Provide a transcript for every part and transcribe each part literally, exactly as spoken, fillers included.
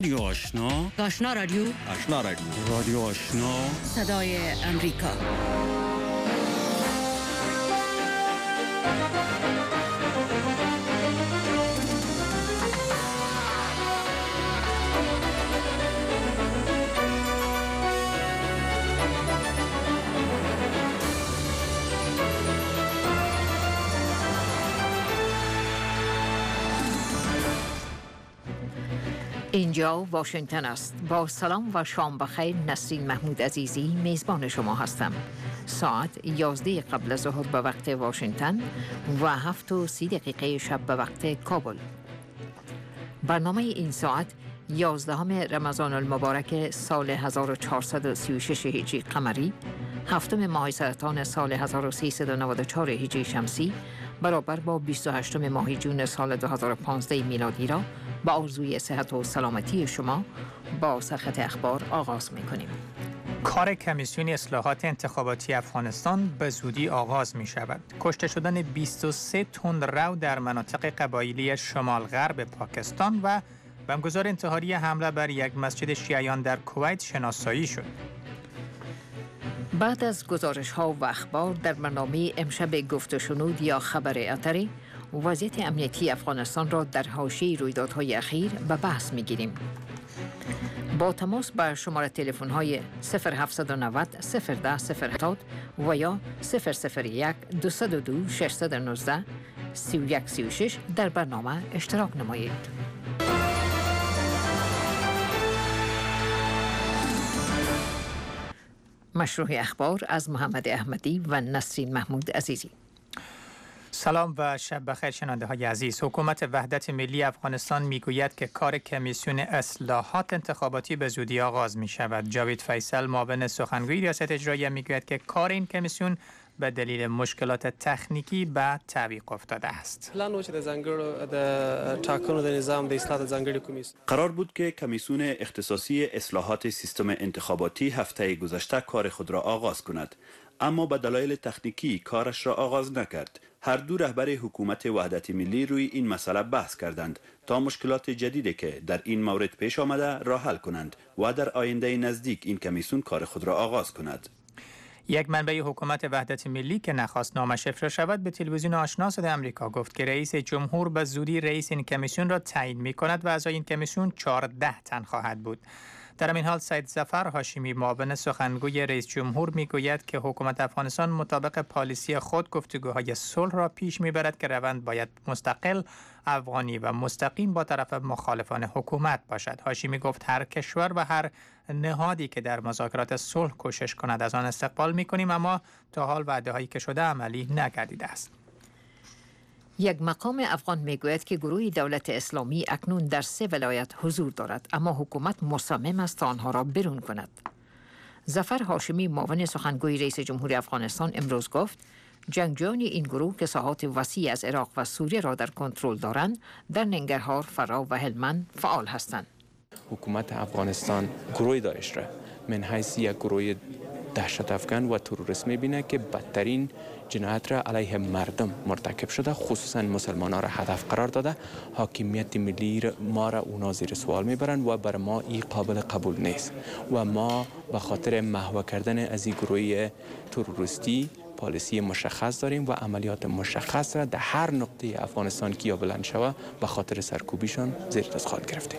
رادیو آشنا آشنا رادیو آشنا رادیو رادیو آشنا صدای امریکا. اینجا واشنگتن است. با سلام و شام بخیر. نسرین محمود عزیزی میزبان شما هستم. ساعت یازده قبل از ظهر به وقت واشنگتن و هفت و سی دقیقه شب به وقت کابل. برنامه این ساعت یازدهم رمضان المبارک سال هزار و چهارصد و سی و شش هجری قمری، هفتم ماه سرطان سال هزار و سیصد و نود و چهار هجری شمسی، برابر با بیست و هشتم ماه جون سال دو هزار و پانزده میلادی را با آرزوی صحت و سلامتی شما با سرخط اخبار آغاز می‌کنیم. کار کمیسیون اصلاحات انتخاباتی افغانستان به زودی آغاز می شود. کشته شدن بیست و سه تندرو در مناطق قبایلی شمال غرب پاکستان و بمبگذار انتحاری حمله بر یک مسجد شیعیان در کویت شناسایی شد. بعد از گزارش ها و اخبار در برنامه امشب گفت و شنود یا خبر اتری، وضعیت امنیتی افغانستان را در حاشیه رویدادهای اخیر به بحث می‌گیریم. با تماس بر شماره تلفن های صفر هفت نه صفر صفر ده صفر هفتاد و یا صفر صفر یک دو صفر دو شش یک نه سه یک سه شش در برنامه اشتراک نمایید. مشروع اخبار از محمد احمدی و نسرین محمود عزیزی. سلام و شب بخیر شنونده های عزیز. حکومت وحدت ملی افغانستان میگوید که کار کمیسیون اصلاحات انتخاباتی به زودی آغاز می شود. جاوید فیصل معاون سخنگوی ریاست اجراییه میگوید که کار این کمیسیون به دلیل مشکلات تکنیکی به تعویق افتاده است. قرار بود که کمیسیون اختصاصی اصلاحات سیستم انتخاباتی هفته گذشته کار خود را آغاز کند، اما به دلایل تکنیکی کارش را آغاز نکرد. هر دو رهبر حکومت وحدت ملی روی این مسئله بحث کردند تا مشکلات جدیدی که در این مورد پیش آمده را حل کنند و در آینده نزدیک این کمیسیون کار خود را آغاز کند. یک منبع حکومت وحدت ملی که نخواست نامش افشا شود به تلویزیون آشنا صدای آمریکا گفت که رئیس جمهور به زودی رئیس این کمیسیون را تعیین می کند و اعضای این کمیسیون چهارده تن خواهد بود. در این حال سید ظفر هاشمی معاون سخنگوی رئیس جمهور میگوید که حکومت افغانستان مطابق پالیسی خود گفتگوهای صلح را پیش میبرد که روند باید مستقل، افغانی و مستقیم با طرف مخالفان حکومت باشد. هاشمی گفت هر کشور و هر نهادی که در مذاکرات صلح کوشش کند از آن استقبال میکنیم، اما تا حال وعده هایی که شده عملی نگردیده است. یک مقام افغان میگوید که گروه دولت اسلامی اکنون در سه ولایت حضور دارد، اما حکومت مصمم است آنها را بیرون کند. ظفر هاشمی معاون سخنگوی رئیس جمهور افغانستان امروز گفت جنگجویان این گروه که ساحات وسیع از عراق و سوریه را در کنترل دارند در ننگرهار، فرا و هلمند فعال هستند. حکومت افغانستان گروه داعش را من حیث یک گروه دهشت افغان و تروریسم می‌بینه که بدترین جنایت را علیه مردم مرتکب شده، خصوصا مسلمانان را هدف قرار داده. حاکمیت ملی ما را اونا زیر سوال میبرند و بر ما این قابل قبول نیست و ما به خاطر محو کردن از این گروه تروریستی پالیسی مشخص داریم و عملیات مشخص را در هر نقطه افغانستان که یا بلند شود به خاطر سرکوبیشان زیر دست خواهد گرفتیم.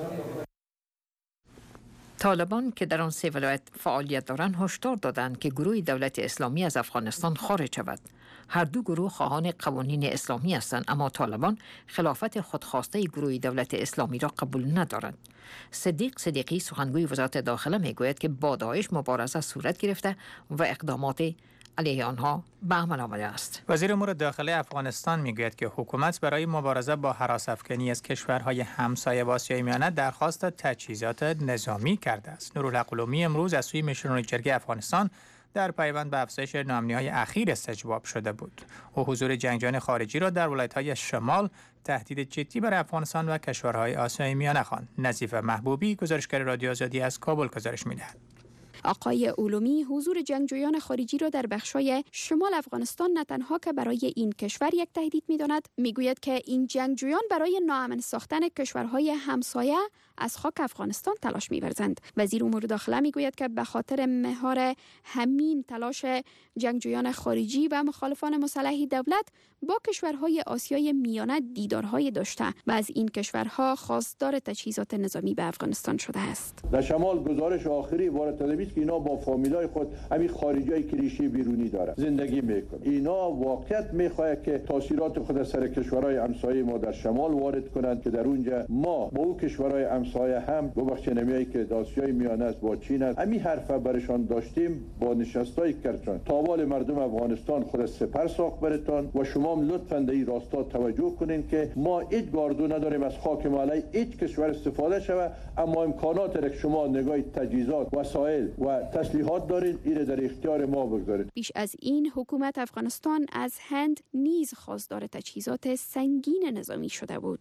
طالبان که در آن سه ولایت فعالیت دارند هشدار دادند که گروه دولت اسلامی از افغانستان خارج شود. هر دو گروه خواهان قوانین اسلامی هستند، اما طالبان خلافت خودخواسته گروه دولت اسلامی را قبول ندارند. صدیق صدیقی سخنگوی وزارت داخله میگوید که با داعش مبارزه صورت گرفته و اقدامات علیه آنها به عمل آمده است. وزیر امور داخله افغانستان میگوید که حکومت برای مبارزه با هراس افکنی از کشورهای همسایه با آسیای میانه درخواست تجهیزات نظامی کرده است. نورالحق علومی امروز از سوی مشران جرگه افغانستان در پیوند به افزایش ناامنی‌های اخیر استجواب شده بود. او حضور جنگجویان خارجی را در ولایت‌های شمال تهدید جدی برای افغانستان و کشورهای آسیای میانه خواند. نظیف محبوبی گزارشگر رادیو آزادی از کابل گزارش می‌دهد. آقای علومی حضور جنگجویان خارجی را در بخشای شمال افغانستان نه تنها که برای این کشور یک تهدید می‌داند، می‌گوید که این جنگجویان برای ناامن ساختن کشورهای همسایه از خاک افغانستان تلاش می‌ورزند. وزیر امور داخله میگوید که به خاطر مهار همین تلاش جنگجویان خارجی و مخالفان مسلح دولت با کشورهای آسیای میانه دیدارهای داشته و از این کشورها خواستار تجهیزات نظامی به افغانستان شده است. در شمال گزارش آخری وارد شده است که اینا با فامیلای خود همین خارجی که ریشه بیرونی داره زندگی میکنه. اینا واقعیت میخواد که تاثیرات خود از سر کشورهای همسایه ما در شمال وارد کنند که در اونجا ما با اون کشورهای همسایه هم ببخشید نمیایی که آسیای میانه است با چین است همین حرف برشان داشتیم با نشستای کردن تاوال مردم افغانستان خود سپر ساخت برتان و شما لطفاً در این راستا توجه کنین که ما هیچ گاردو نداریم از خاک مالی هیچ کشور استفاده شوه، اما امکانات را که شما نگاه تجهیزات وسایل و تسلیحات دارین این در اختیار ما بگذارید. بیش از این حکومت افغانستان از هند نیز خواستار تجهیزات سنگین نظامی شده بود.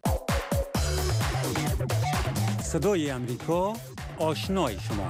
صدای امریکا، آشنای شما.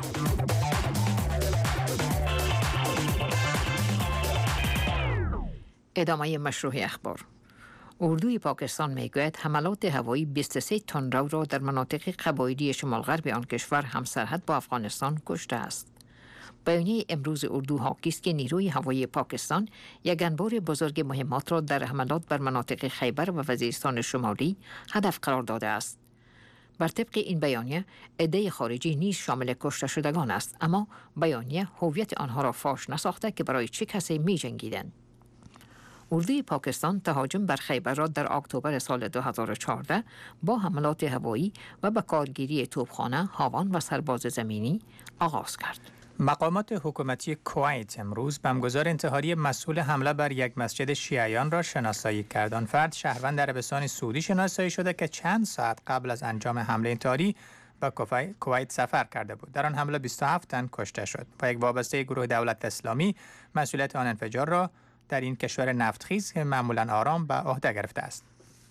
ادامه مشروع اخبار. اردوی پاکستان میگوید حملات هوایی بیست و سه تندرو را در مناطق قبایلی شمال غرب آن کشور همسرحد با افغانستان کشته است. بیانیه امروز اردو حاکی است که نیروی هوایی پاکستان یک انبار بزرگ مهمات را در حملات بر مناطق خیبر و وزیرستان شمالی هدف قرار داده است. بر طبق این بیانیه عده خارجی نیز شامل کشته شدگان است، اما بیانیه هویت آنها را فاش نساخته که برای چه کسی می جنگیدند. اردوی پاکستان تهاجم بر خیبر را در اکتبر سال دو هزار و چهارده با حملات هوایی و به کارگیری توپخانه، هاوان و سرباز زمینی آغاز کرد. مقامات حکومتی کویت امروز بمبگذار انتحاری مسئول حمله بر یک مسجد شیعیان را شناسایی کرد. آن فرد شهروند عربستان سعودی شناسایی شده که چند ساعت قبل از انجام حمله انتحاری به کویت سفر کرده بود. در آن حمله بیست و هفت تن کشته شد و یک وابسته گروه دولت اسلامی مسئولیت آن انفجار را در این کشور نفتخیز که معمولاً آرام به عهده گرفته است.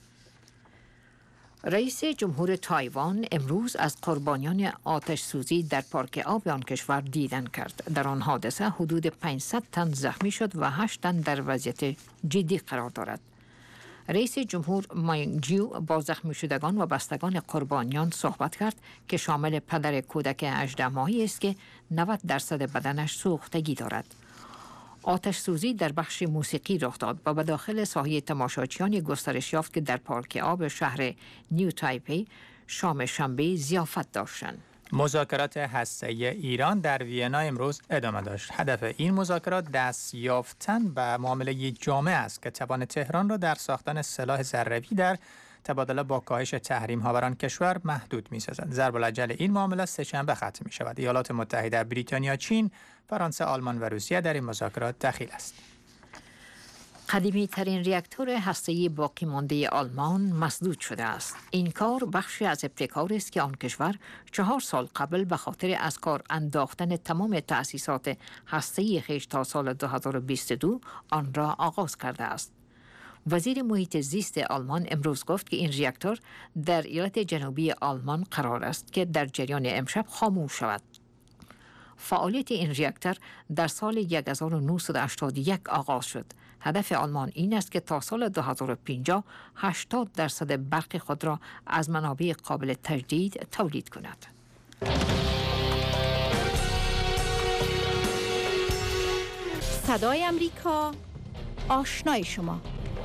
رئیس جمهور تایوان امروز از قربانیان آتش سوزی در پارک آب آن کشور دیدن کرد. در آن حادثه حدود پانصد تن زخمی شد و هشت تن در وضعیت جدی قرار دارد. رئیس جمهور ماینگجیو با زخمی شدگان و بستگان قربانیان صحبت کرد که شامل پدر کودک هجده ماهی است که نود درصد بدنش سوختگی دارد. آتش سوزی در بخش موسیقی رخ داد و به داخل ساحه تماشاچیان گسترش یافت که در پارک آب شهر نیو تایپی شام شنبه ضیافت داشتند. مذاکرات هسته‌ای ایران در وینا امروز ادامه داشت. هدف این مذاکرات دست یافتن به معامله جامع است که توان تهران را در ساختن سلاح ذره‌ای در تبادله با کاهش تحریم‌ها بر آن کشور محدود می‌سازد. ضرب الاجل این معامله سه‌شنبه ختم می‌شود. ایالات متحده، بریتانیا، چین، فرانسه، آلمان و روسیه در این مذاکرات دخیل است. قدیمی ترین راکتور هسته‌ای باقی مانده آلمان مسدود شده است. این کار بخشی از ابتکاری است که آن کشور چهار سال قبل به خاطر از کار انداختن تمام تأسیسات هسته‌ای خویش تا سال دو هزار و بیست و دو آن را آغاز کرده است. وزیر محیط زیست آلمان امروز گفت که این راکتور در ایالت جنوبی آلمان قرار است که در جریان امشب خاموش شود. فعالیت این راکتور در سال هزار و نهصد و هشتاد و یک آغاز شد. هدف آلمان این است که تا سال دو هزار و پنجاه هشتاد درصد برق خود را از منابع قابل تجدید تولید کند. صدای امریکا، آشنای شما.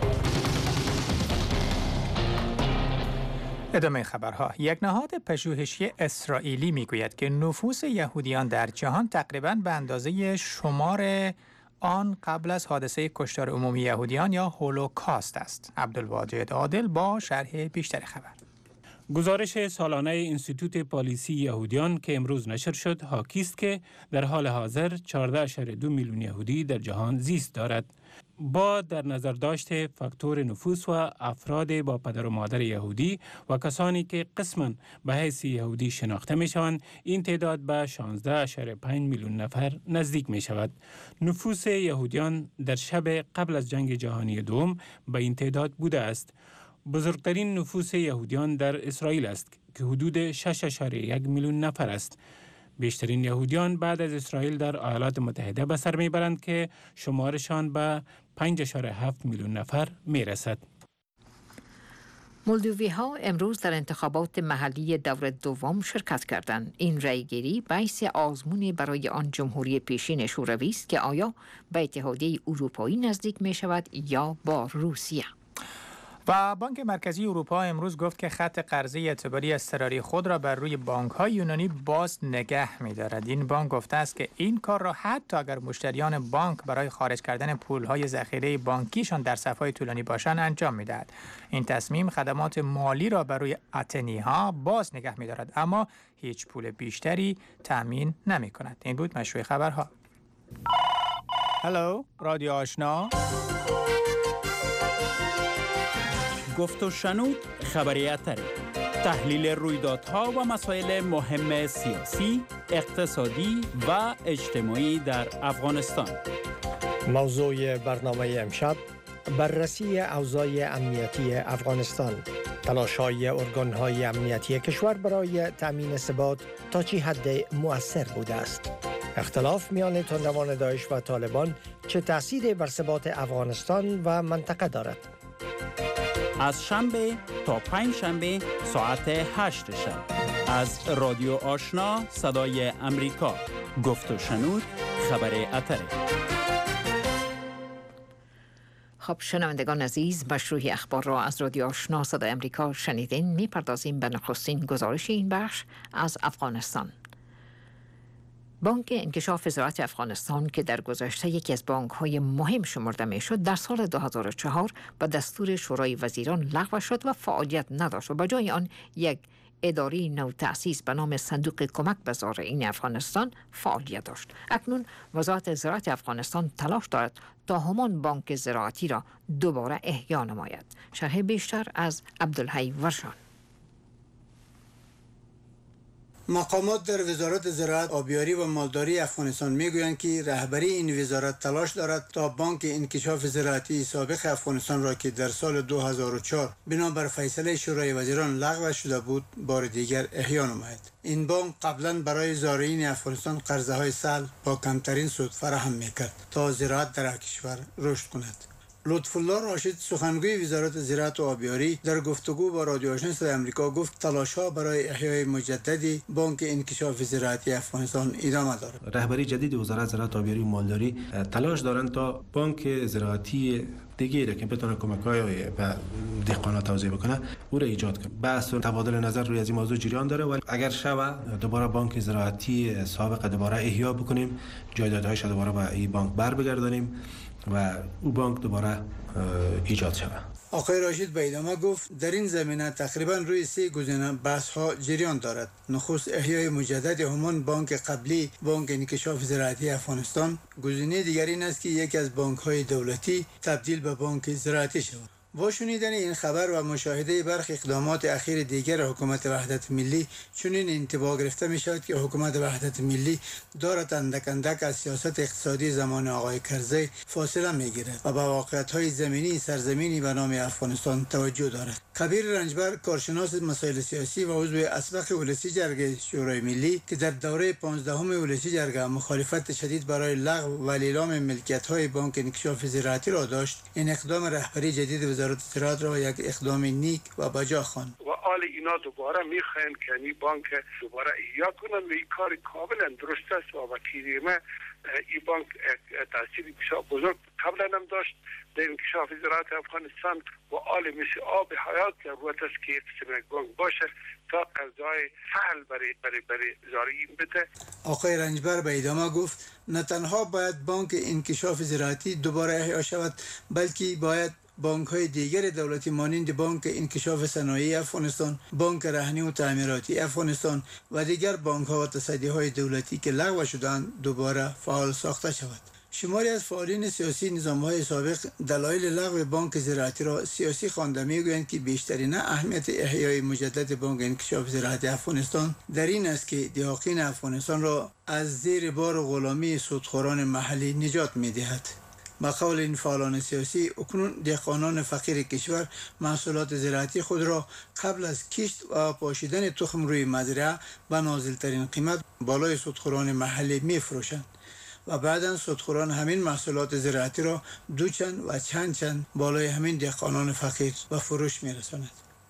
ادامه خبرها. یک نهاد پژوهشی اسرائیلی میگوید که نفوس یهودیان در جهان تقریباً به اندازه شمار آن قبل از حادثه کشتار عمومی یهودیان یا هولوکاست است. عبدالواجد عادل با شرح بیشتر خبر. گزارش سالانه انستیتوت پالیسی یهودیان که امروز نشر شد حاکی است که در حال حاضر چهارده اشاره دو میلیون یهودی در جهان زیست دارد. با در نظر داشت فاکتور نفوس و افراد با پدر و مادر یهودی و کسانی که قسماً به حیث یهودی شناخته می شوند، این تعداد به شانزده اشاره پنج میلیون نفر نزدیک می شود. نفوس یهودیان در شب قبل از جنگ جهانی دوم به این تعداد بوده است. بزرگترین نفوس یهودیان در اسرائیل است که حدود شش اشاره یک میلیون نفر است. بیشترین یهودیان بعد از اسرائیل در ایالات متحده به سر میبرند که شمارشان به پنج اشاره هفت میلیون نفر میرسد. مولدووی ها امروز در انتخابات محلی دور دوم شرکت کردند. این رأیگیری بحث آزمون برای آن جمهوری پیشین شوروی است که آیا به اتحادیه اروپایی نزدیک می شود یا با روسیه. و بانک مرکزی اروپا امروز گفت که خط قرضه اعتباری اضطراری خود را بر روی بانک‌های یونانی باز نگه می‌دارد. این بانک گفته است که این کار را حتی اگر مشتریان بانک برای خارج کردن پول‌های ذخیره بانکیشان در صف‌های طولانی باشند انجام می‌دهد. این تصمیم خدمات مالی را بر روی اتنی‌ها باز نگه می‌دارد اما هیچ پول بیشتری تأمین نمی‌کند. این بود مشروع خبرها. هلو رادیو آشنا. گفت و شنود خبری اتری، تحلیل رویدادها و مسائل مهم سیاسی، اقتصادی و اجتماعی در افغانستان. موضوع برنامه امشب بررسی اوضاع امنیتی افغانستان، تلاش‌های ارگان‌های امنیتی کشور برای تأمین ثبات تا چه حد مؤثر بوده است. اختلاف میان تندروان داعش و طالبان چه تأثیری بر ثبات افغانستان و منطقه دارد؟ از شنبه تا پنج شنبه ساعت هشت شب از رادیو آشنا صدای امریکا. گفت و شنود خبر اتری. خب شنوندگان عزیز، مشروع اخبار را از رادیو آشنا صدای امریکا شنیدین. میپردازیم به نخستین گزارش این بخش از افغانستان. بانک انکشاف زراعت افغانستان که در گذشته یکی از بانک‌های مهم شمرده می‌شد، در سال دو هزار و چهار با دستور شورای وزیران لغو شد و فعالیت نداشت و به جای آن یک اداره نو تأسیس به نام صندوق کمک به زارعین افغانستان فعالیت داشت. اکنون وزارت زراعت افغانستان تلاش دارد تا همان بانک زراعتی را دوباره احیا نماید. شرح بیشتر از عبدالحی ورشان. مقامات در وزارت زراعت، آبیاری و مالداری افغانستان میگویند که رهبری این وزارت تلاش دارد تا بانک انکشاف زراعتی سابق افغانستان را که در سال دو هزار و چهار بنابر فیصله شورای وزیران لغو شده بود بار دیگر احیا نماید. این بانک قبلا برای زارعین افغانستان قرضه های سهل با کمترین سود فراهم میکرد تا زراعت در کشور رشد کند. لطف الله راشد، سخنگوی وزارت زراعت و آبیاری، در گفتگو با رادیو آشنا صدای آمریکا گفت تلاش‌ها برای احیای مجدد بانک انکشاف زراعتی افغانستان ادامه دارد. رهبری جدید وزارت زراعت و آبیاری و مالداری تلاش دارند تا بانک زراعتی دیگه که بتونه کمک‌های به دهقان‌ها توزیع بکنه او را ایجاد کنه. بحث و تبادل نظر روی از این موضوع جریان داره و اگر شوه دوباره بانک زراعتی سابق دوباره احیا بکنیم، جایدادهایش دوباره به این بانک بر بگردانیم و او بانک دوباره ایجاد شود. آقای راشد به ادامه گفت در این زمینه تقریبا روی سه گزینه بحث ها جریان دارد. نخست احیای مجدد همان بانک قبلی، بانک انکشاف زراعتی افغانستان. گزینه دیگر این است که یکی از بانک های دولتی تبدیل به بانک زراعتی شود. با شنیدن این خبر و مشاهده برخی اقدامات اخیر دیگر حکومت وحدت ملی چنین انطباع گرفته می شود که حکومت وحدت ملی دارد اندک اندک از سیاست اقتصادی زمان آقای کرزی فاصله می گیرد و به واقعیت های زمینی سرزمینی به نام افغانستان توجه دارد. کبیر رنجبر، کارشناس مسائل سیاسی و عضو اسبق ولسی جرگه شورای ملی که در دوره پانزدهم ولسی جرگه مخالفت شدید برای لغو و اعلام ملکیت های بانک انکشاف زراعتی را داشت، این اقدام رهبری جدید وزارت زراعت را یک اقدام نیک و بجا خواند. و حال اینا دوباره میخواین که این بانک دوباره احیا کنن و این کار کاملا درست است و وکیل ما این بانک تاثیری بزرگ قبلا هم داشت در انکشاف زراعت افغانستان و حال مثل آب حیات ضرورت است که قسم یک بانک باشه تا قرضای سهل برای برای برای زارعین بده. آقای رنجبر به ادامه گفت نه تنها باید بانک انکشاف زراعتی دوباره احیا شود، بلکه باید بانک های دیگر دولتی مانند بانک انکشاف صنایع افغانستان، بانک رهنی و تعمیراتی افغانستان و دیگر بانک ها و تصدی های دولتی که لغو شدند دوباره فعال ساخته شود. شماری از فعالین سیاسی نظام‌های سابق دلایل لغو بانک زراعتی را سیاسی خوانده می‌گویند که بیشترین اهمیت احیای مجدد بانک انکشاف زراعتی افغانستان در این است که دهقان افغانستان را از زیر بار غلامی سودخوران محلی نجات می‌دهد. با قول این فعالان سیاسی، اکنون دهقانان فقیر کشور محصولات زراعتی خود را قبل از کشت و پاشیدن تخم روی مزرعه به نازل‌ترین قیمت بالای سودخوران محلی می‌فروشند و بعداً سودخوران همین محصولات زراعتی را دو چند و چند چند بالای همین دهقانان فقیر به فروش می‌رساند.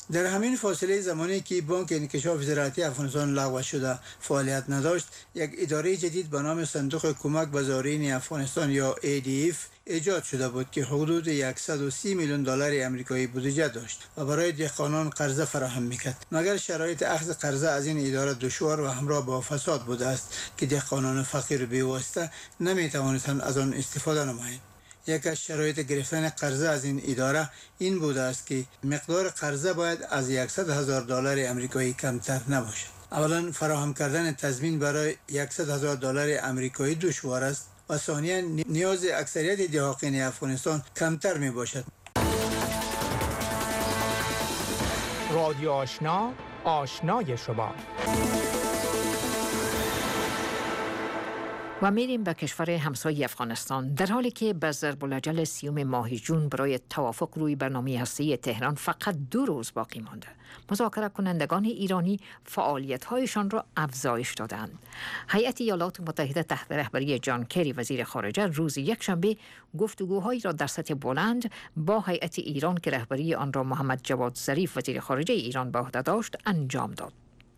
در همین فاصله زمانی که بانک انکشاف زراعتی افغانستان لغو شده فعالیت نداشت، یک اداره جدید به نام صندوق کمک به زائرین افغانستان یا ای دی اف ایجاد شده بود که حدود صد و سی میلیون دلار آمریکایی بودجه داشت و برای دهقانان قرضه فراهم میکرد. مگر شرایط اخذ قرضه از این اداره دشوار و همراه با فساد بوده است که دهقانان فقیر بی‌واسطه نمیتوانستند از آن استفاده نمایند. یک از شرایط گرفتن قرضه از این اداره این بوده است که مقدار قرضه باید از صد هزار دلار آمریکایی کمتر نباشد. اولا فراهم کردن تضمین برای صد هزار دلار آمریکایی دشوار است و ثانیاً نیاز اکثریت دهقانان افغانستان کمتر می باشد. رادیو آشنا، آشنای شما. و میریم به کشور همسایه افغانستان. در حالی که به ضرب‌الاجل سیوم ماه جون برای توافق روی برنامه هسته‌ای تهران فقط دو روز باقی مانده، مذاکره کنندگان ایرانی فعالیت‌هایشان را افزایش دادند. هیئت ایالات متحده تحت رهبری جان کری وزیر خارجه روز یکشنبه گفتگوهایی را در سطح بلند با هیئت ایران که رهبری آن را محمد جواد ظریف وزیر خارجه ایران به عهده داشت انجام داد.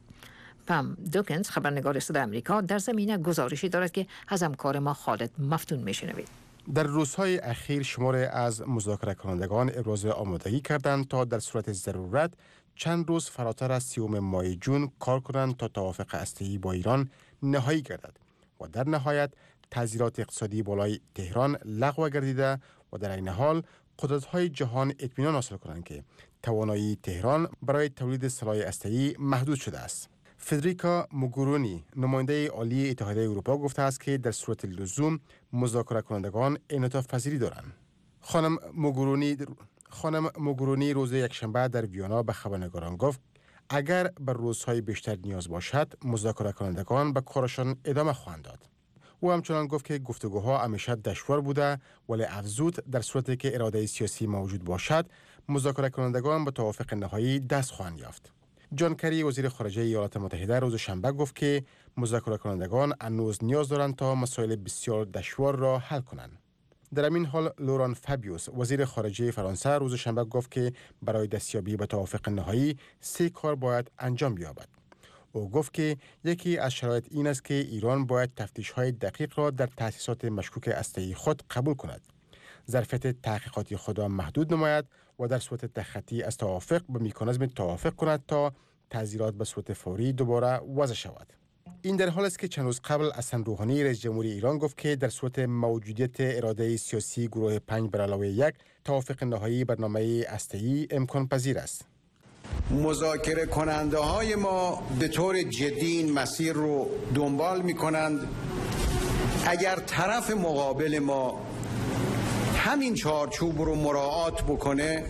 پام دوکنز خبرنگار صدای آمریکا در زمینه گزارشی دارد که از همکار ما خالد مفتون میشنوید. در روزهای اخیر شمار از مذاکره کنندگان ابراز آمادگی کردند تا در صورت ضرورت چند روز فراتر از سیوم ماه جون کار کنند تا توافق هسته‌ای با ایران نهایی گردد و در نهایت تعزیرات اقتصادی بالای تهران لغو گردیده و در این حال قدرت‌های جهان اطمینان حاصل کنند که توانایی تهران برای تولید سلاح هسته‌ای محدود شده است. فدریکا موگورونی نماینده عالی اتحادیه اروپا گفته است که در صورت لزوم مذاکره کنندگان انعطاف پذیری دارند. خانم موگورونی خانم موگورونی روز یکشنبه در ویانا به خبرنگاران گفت اگر بر روزهای بیشتر نیاز باشد مذاکره کنندگان به کارشان ادامه خواهند داد. او همچنان گفت که گفتگوها همیشه دشوار بوده ولی افزود در صورتی که اراده سیاسی موجود باشد مذاکره کنندگان به توافق نهایی دست خواهند یافت. جان کری وزیر خارجه ایالات متحده روز شنبه گفت که مذاکره کنندگان هنوز نیاز دارند تا مسائل بسیار دشوار را حل کنند. در همین حال لوران فابیوس وزیر خارجه فرانسه روز شنبه گفت که برای دستیابی به توافق نهایی سه کار باید انجام یابد. او گفت که یکی از شرایط این است که ایران باید تفتیش‌های دقیق را در تأسیسات مشکوک هسته‌ای خود قبول کند. ظرفیت تحقیقاتی خود را محدود نماید و در صورت تخطی از توافق به مکانیزم توافق کند تا تعزیرات به صورت فوری دوباره وضع شود. این در حال است که چند روز قبل حسن روحانی رئیس جمهوری ایران گفت که در صورت موجودیت اراده سیاسی گروه پنج بر علاوه یک توافق نهایی برنامه هسته‌ای امکان پذیر است. مذاکره کننده های ما به طور جدی این مسیر رو دنبال می کنند. اگر طرف مقابل ما همین چارچوب رو مراعات بکنه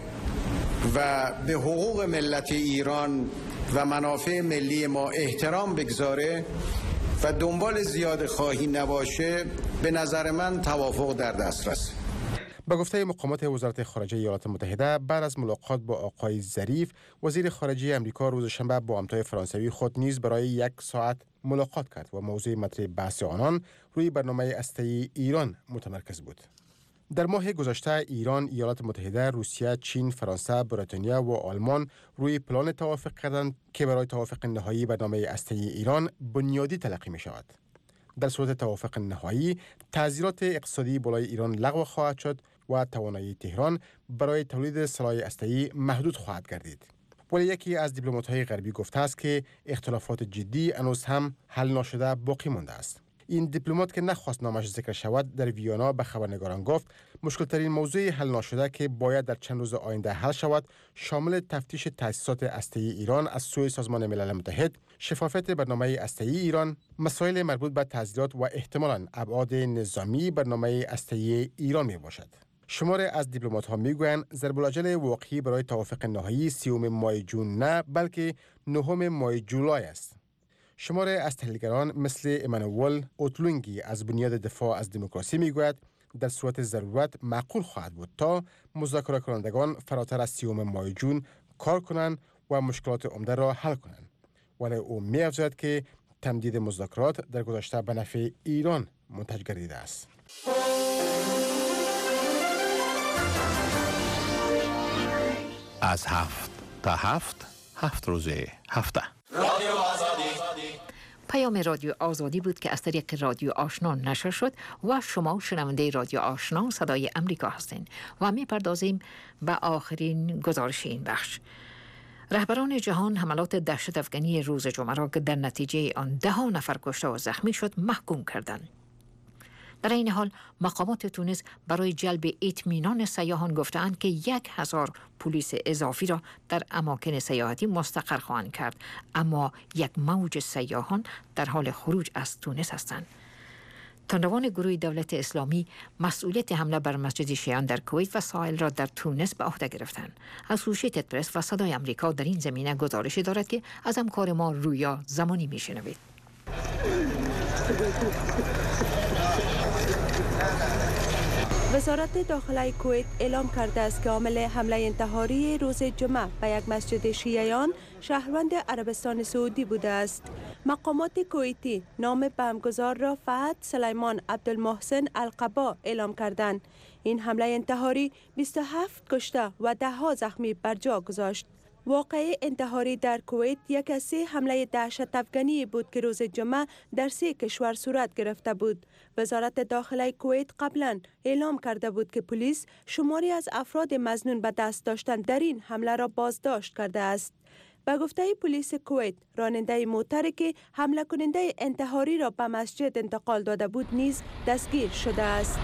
و به حقوق ملت ایران و منافع ملی ما احترام بگذاره و دنبال زیاده خواهی نباشه، به نظر من توافق در دسترس. به گفته مقامات وزارت خارجه ایالات متحده بعد از ملاقات با آقای ظریف وزیر خارجه امریکا روز شنبه با همتای فرانسوی خود نیز برای یک ساعت ملاقات کرد و موضوع مطرح بحث آنان روی برنامه هسته‌ای ایران متمرکز بود. در ماه گذشته ایران، ایالات متحده، روسیه، چین، فرانسه، بریتانیا و آلمان روی پلان توافق کردند که برای توافق نهایی برنامه هسته‌ای ایران بنیادی تلقی می شود. در صورت توافق نهایی، تعزیرات اقتصادی بالای ایران لغو خواهد شد و توانایی تهران برای تولید سلاح هسته‌ای محدود خواهد گردید. ولی یکی از دیپلمات‌های غربی گفته است که اختلافات جدی هنوز هم حل نشده باقی مانده است. این دیپلمات که نخواست نامش ذکر شود در ویانا به خبرنگاران گفت مشکل ترین موضوع حل نشده که باید در چند روز آینده حل شود شامل تفتیش تأسیسات هسته‌ای ایران از سوی سازمان ملل متحد، شفافیت برنامه هسته‌ای ایران، مسائل مربوط به تعزیرات و احتمالاً ابعاد نظامی برنامه هسته‌ای ایران می باشد. شمار از دیپلمات‌ها میگویند ضرب‌الاجل واقعی برای توافق نهایی سیوم ماه جون نه بلکه نهم ماه جولای است. شمار از تحلیلگران مثل امانوئل اوتلونگی از بنیاد دفاع از دموکراسی میگوید در صورت ضرورت معقول خواهد بود تا مذاکره کنندگان فراتر از سیوم ماه جون کار کنند و مشکلات عمده را حل کنند. ولی او می‌افزاید که تمدید مذاکرات در گذشته به نفع ایران منتج گردیده است. از هفت تا هفت هفت روز هفته. رادیو آزادی. پیام رادیو آزادی بود که از طریق رادیو آشنا نشر شد و شما شنونده رادیو آشنا صدای امریکا هستین و می پردازیم به آخرین گزارش این بخش. رهبران جهان حملات دهشت افغانی روز جمعه را که در نتیجه آن ده ها نفر کشته و زخمی شد محکوم کردند. در این حال مقامات تونس برای جلب اطمینان سیاحان گفتند که یک هزار پلیس اضافی را در اماکن سیاحتی مستقر خواهند کرد، اما یک موج سیاحان در حال خروج از تونس هستند. تندروان گروه دولت اسلامی مسئولیت حمله بر مسجد شیعیان در کویت و ساحل را در تونس به عهده گرفتند. اسوشیتد پرس و صدای امریکا در این زمینه گزارشی دارد که از همکار ما رویا زمانی میشنوید. وزارت داخله کویت اعلام کرده است که عامل حمله انتحاری روز جمعه به یک مسجد شیعیان شهروند عربستان سعودی بوده است. مقامات کویتی نام بمبگذار را فهد سلیمان عبدالمحسن القبا اعلام کردند. این حمله انتحاری بیست و هفت کشته و ده ها زخمی بر جا گذاشت. واقعه انتحاری در کویت یک از سه حمله دهشت افغانی بود که روز جمعه در سه کشور صورت گرفته بود. وزارت داخله کویت قبلا اعلام کرده بود که پلیس شماری از افراد مظنون به دست داشتن در این حمله را بازداشت کرده است. به گفته پلیس کویت، راننده موتری که حمله کننده انتحاری را به مسجد انتقال داده بود نیز دستگیر شده است.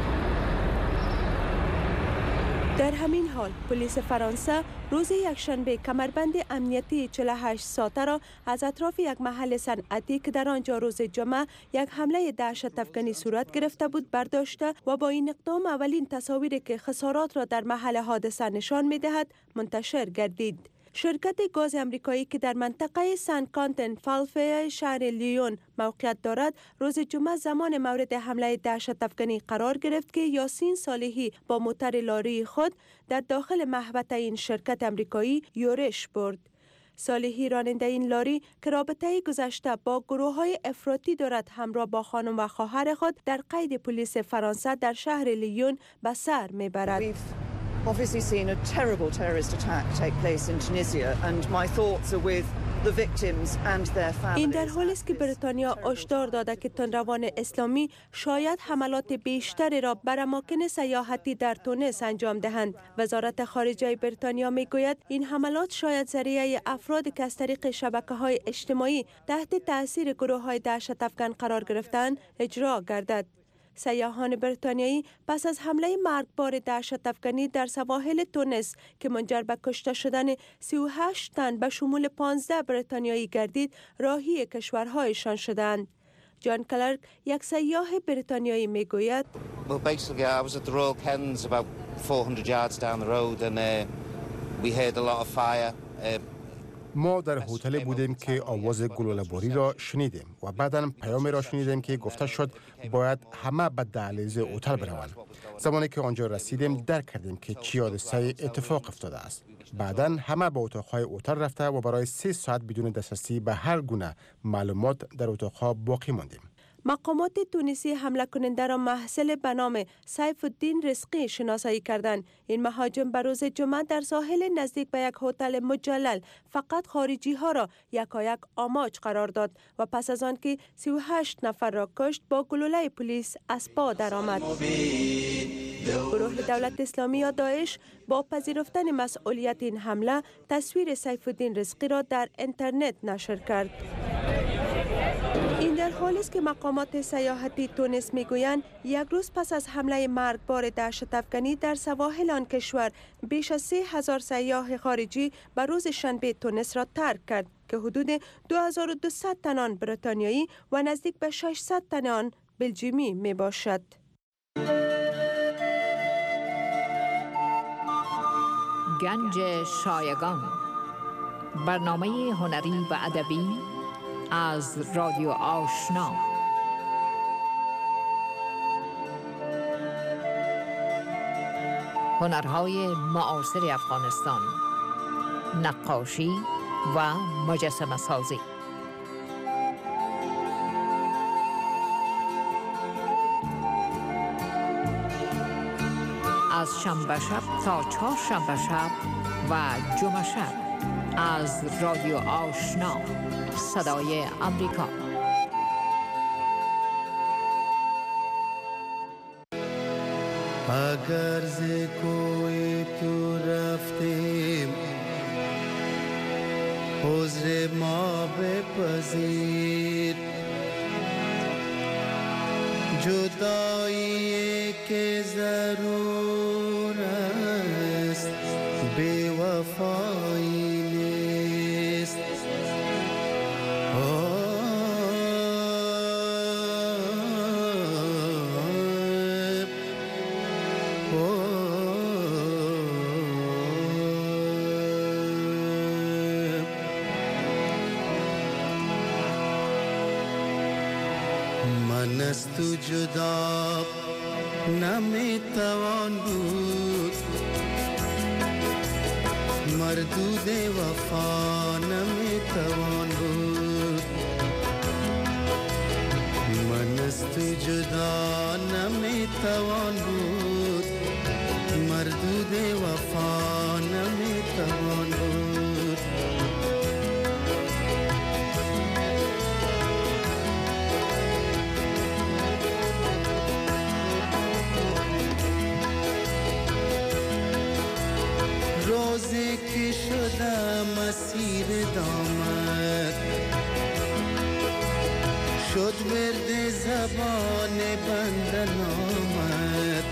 در همین حال پلیس فرانسه روز یکشنبه کمربند امنیتی چهل و هشت ساعته را از اطراف یک محل صنعتی که در آنجا روز جمعه یک حمله دهشت افغانی صورت گرفته بود برداشته و با این اقدام اولین تصاویری که خسارات را در محل حادثه نشان می‌دهد منتشر گردید. شرکت گاز امریکایی که در منطقه سن کانتن فالفه شهر لیون موقعیت دارد روز جمعه زمان مورد حمله دهشت افغانی قرار گرفت که یاسین صالحی با موتر لاری خود در داخل محوطه این شرکت امریکایی یورش برد. صالحی راننده این لاری که رابطه گذشته با گروه های افراطی دارد همراه با خانم و خواهر خود در قید پلیس فرانسه در شهر لیون به سر میبرد. obviously seen a terrible terrorist attack take place in Tunisia and my thoughts are with the victims and their families. این در حالی است که بریتانیا هشدار داده که تندروان اسلامی شاید حملات بیشتری را بر اماکن سیاحتی در تونس انجام دهند. وزارت خارجه بریتانیا میگوید این حملات شاید ذریعه افرادی که از طریق شبکه‌های اجتماعی تحت تاثیر گروه‌های دهشت افغان قرار گرفتند اجرا گردد. سیاحان بریتانیایی پس از حمله مرگبار دهشت افغانی در سواحل تونس که منجر به کشته شدن سی و هشت تن به شمول پانزده بریتانیایی گردید راهی کشورهایشان شدند. جان کلرک یک سیاح بریتانیایی میگوید Well basically I was at the Royal Kens about four hundred yards down the road and uh, we heard a lot of fire. Uh, ما در هتل بودیم که آواز گلوله‌باری را شنیدیم و بعداً پیام را شنیدیم که گفته شد باید همه به دهلیز هتل بروند. زمانی که آنجا رسیدیم درک کردیم که چه حادثه‌ای اتفاق افتاده است. بعداً همه به اتاق‌های هتل رفته و برای سه ساعت بدون دسترسی به هر گونه معلومات در اتاق‌ها باقی ماندیم. مقامات تونسی حمله کننده را محصل به نام سیف الدین رزقی شناسایی کردند. این مهاجم به روز جمعه در ساحل نزدیک به یک هتل مجلل فقط خارجی ها را یکایک آماج قرار داد و پس از آن که سی و هشت نفر را کشت با گلوله پلیس از پا درآمد. گروه دولت اسلامی یا داعش با پذیرفتن مسئولیت این حمله تصویر سیف الدین رزقی را در اینترنت نشر کرد. این در حالی است که مقامات سیاحتی تونس میگویند یک روز پس از حمله مرگبار دهشت افغانی در سواحل آن کشور بیش از سه هزار سیاح خارجی به روز شنبه تونس را ترک کرد که حدود دو هزار و دویست تن آن بریتانیایی و نزدیک به ششصد تن آن بلژیمی می باشد. گنج شایگان، برنامه هنری و ادبی از رادیو آشنا. هنرهای معاصر افغانستان، نقاشی و مجسمه سازی. از شنبه شب تا چهارشنبه شب و جمعه شب از رادیو آشنا صدای امریکا. اگر ز کوی تو رفتیم عذر ما بپذیر، جدایی که ضرور است بی وفایی نیست. من از تو جدا نمیتوان بود، مردود وفا نمیتوان بود. من از تو جدا نمیتوان بود، مردود وفا نمیتوان بود. روزی که شدم مسیر دامت، شد ورد زبان بنده نامت.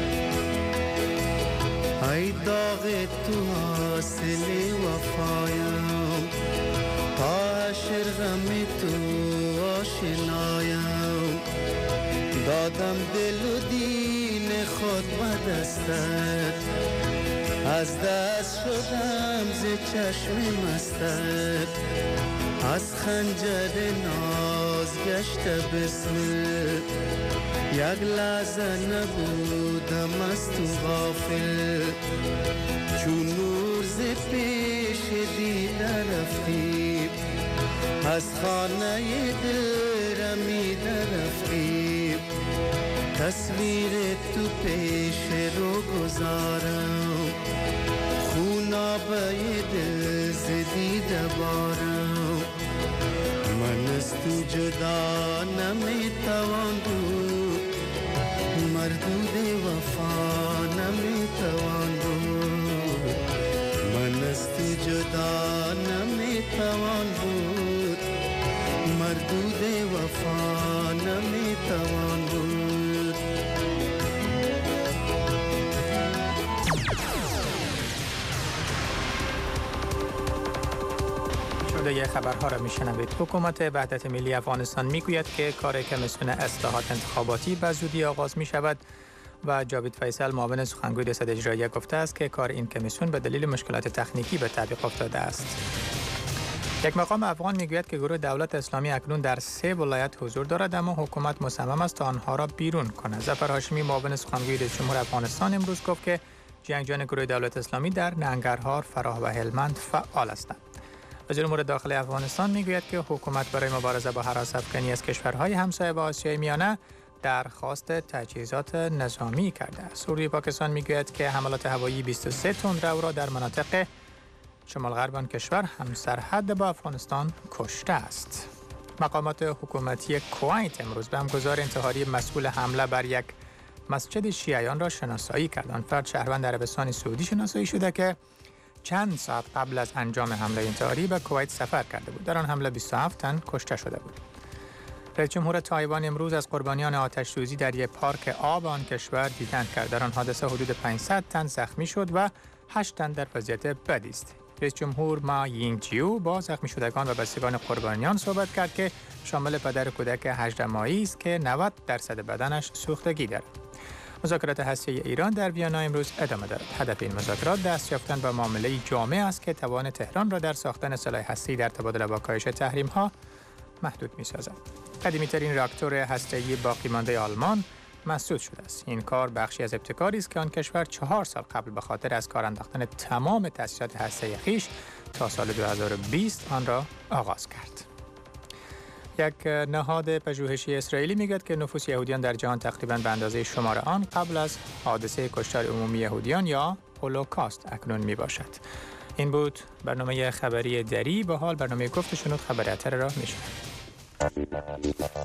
ای داغ تو حاصل وفایم، تا حشر غم تو آشنایم. دادم دل و دین خود به دستت، از دست شدم ز چشم مستت. از خنجر ناز گشته بسمت، یک لحظه نبودم از تو غافل. چون نور ز پیش دیده رفتی، از خانه دل رمیده رفتی. تصویر تو پیش رو گذارم، خونابه دل زدیده بارم. من از تو جدا نمیتوان بود، مردود وفا نمیتوان بود. من از تو جدا نمیتوان بود، مردود وفا نمیتوان بود. شده خبرها را میشنوید. حکومت وحدت ملی افغانستان میگوید که کار کمیسیون اصلاحات انتخاباتی به زودی آغاز می شود و جاوید فیصل معاون سخنگوی ریاست اجراییه گفته است که کار این کمیسیون به دلیل مشکلات تکنیکی به تعویق افتاده است. یک مقام افغان میگوید که گروه دولت اسلامی اکنون در سه ولایت حضور دارد، اما حکومت مصمم است تا آنها را بیرون کند. ظفر هاشمی معاون سخنگوی رئیس جمهور افغانستان امروز گفت که جنگجویان گروه دولت اسلامی در ننگرهار، فراه و هلمند فعال هستند. وزیر امور داخلی افغانستان میگوید که حکومت برای مبارزه با هراس افغانی از کشورهای همسایه با آسیای میانه درخواست تجهیزات نظامی کرده است. سوریه پاکستان میگوید که حملات هوایی بیست و سه تندرو را در مناطق شمال غرب آن کشور هم سرحد با افغانستان کشته است. مقامات حکومتی کویت امروز به همگزار انتحاری مسئول حمله بر یک مسجد شیعیان را شناسایی کرد. آن فرد شهروند عربستان سعودی شناسایی شده که چند ساعت قبل از انجام حمله انتحاری به کویت سفر کرده بود. در آن حمله بیست و هفت تن کشته شده بود. رئیس جمهور تایوان امروز از قربانیان آتش سوزی در یک پارک آب آن کشور دیدن کرد. در آن حادثه حدود پانصد تن زخمی شد و هشت تن در وضعیت بدی است. رئیس جمهور ما یینگ جیو با زخمی شدگان و بستگان قربانیان صحبت کرد که شامل پدر کودک هجده ماهه‌ای است که نود درصد بدنش سوختگی دارد. مذاکرات هسته‌ای ایران در ویانا امروز ادامه دارد. هدف این مذاکرات دست یافتن به معامله جامع است که توان تهران را در ساختن سلاح هسته‌ای در تبادل با کاهش تحریم‌ها محدود می‌سازد. قدیمی‌ترین راکتور هسته‌ای باقی مانده آلمان مسدود شده است. این کار بخشی از ابتکاری است که آن کشور چهار سال قبل به خاطر از کار انداختن تمام تأسیسات هسته‌ای خویش تا سال دو هزار و بیست آن را آغاز کرد. یک نهاد پژوهشی اسرائیلی میگوید که نفوس یهودیان در جهان تقریباً به اندازه شمار آن قبل از حادثه کشتار عمومی یهودیان یا هولوکاست اکنون می باشد. این بود برنامه خبری دری. با حال برنامه گفت شنود خبر اتر را می شود.